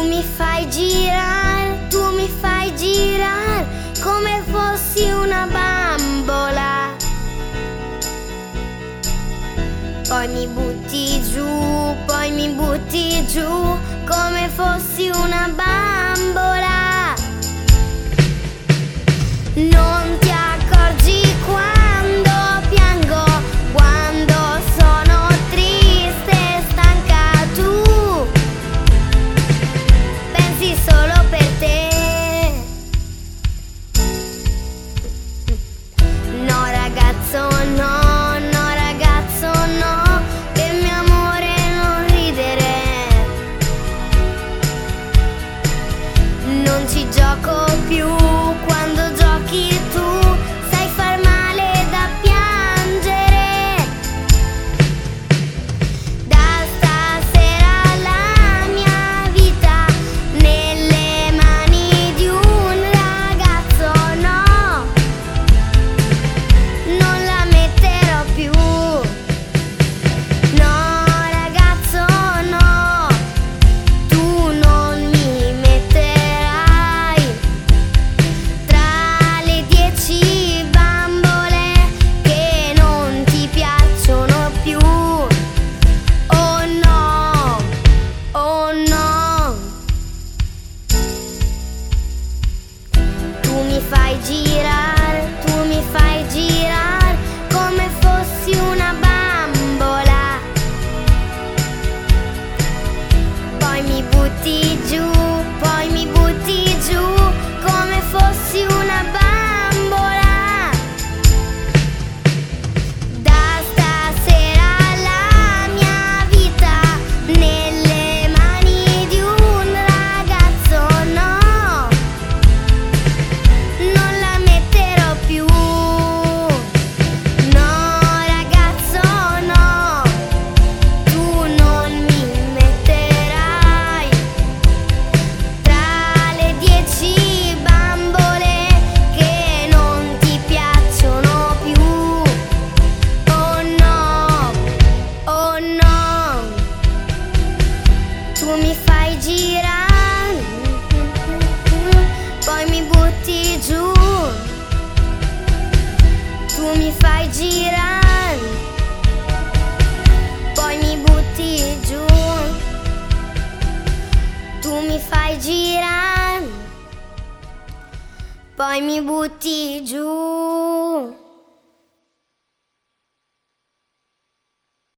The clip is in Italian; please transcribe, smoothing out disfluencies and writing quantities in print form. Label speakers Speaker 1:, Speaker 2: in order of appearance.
Speaker 1: mi fai girare, tu mi fai girare come fossi una bambola. Poi mi butti giù, poi mi butti giù come fossi una bambola. Non ti accorgi quando piango, quando sono triste e stanca, tu pensi solo per te. No ragazzo no, no ragazzo no, per mio amore non ridere. Non ci gioco più, quando giochi tu sai far male da piangere. Da stasera la mia vita nelle mani di un ragazzo, no, non la metterò più. No ragazzo no, tu non mi metterai tra le 10 bambole che non ti piacciono più. Oh no, oh no. Tu mi fai girare, tu mi fai girare come fossi una bambola. Poi mi butti giù, poi mi butti giù come fossi una bambola. Da stasera la mia vita nelle mani di un ragazzo, no, non la metterò più. No ragazzo no, tu non mi metterai tra le 10 bambole che non ti piacciono più. Oh no, oh no. Tu mi fai girare, poi mi butti giù. Tu mi fai girare, poi mi butti giù. Tu mi fai girare, poi mi butti giù.